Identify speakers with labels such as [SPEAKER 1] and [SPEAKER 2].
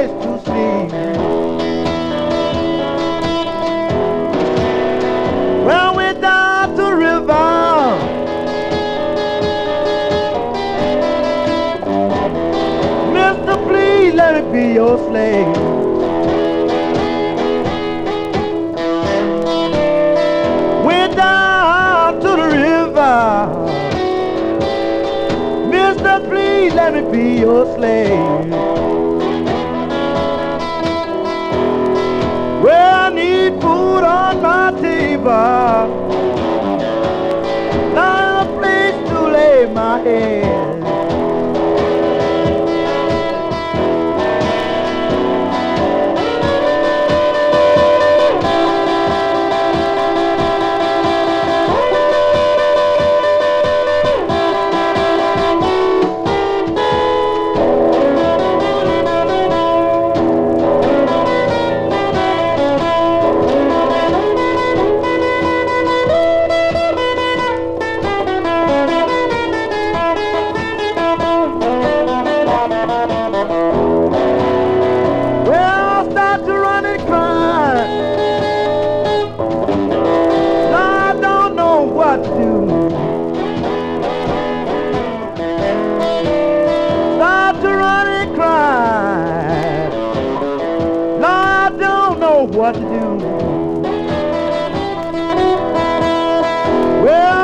[SPEAKER 1] place to sleep. Well, we're down to the river. Mister, please let me be your slave. We're down to the river. Mister, please let me be your slave. Well, I need food on my table, not a place to lay my head. What to do? Well,